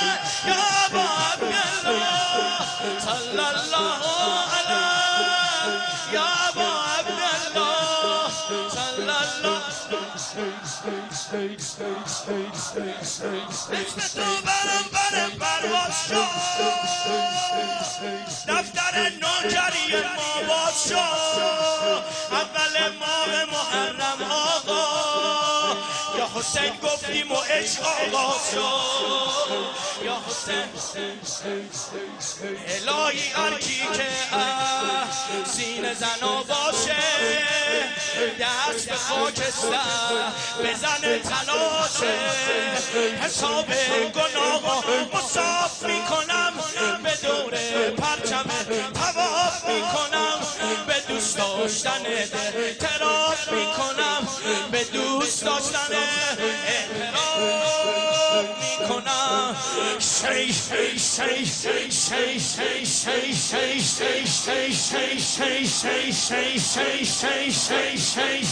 یا ابا عبدالله صلی الله علیه یا ابا عبدالله صلی الله اسم تو برم پرواز شد دفتر نوکری ما باز شد اول ماه محرم آقا یا حسین گفتیم و عشق آغاز شد یا حسین الهی هرکی که سینه زنا باشه دست به خاکستر بزنه تلاشه حساب گناه مصاف میکنم به دور پرچم طواف میکنم به دوست داشتن اعتراف میکنم به دوست داشتن اعتراف میکنم شی شی شی شی شی شی شی شی شی شی شی شی شی شی شی شی شی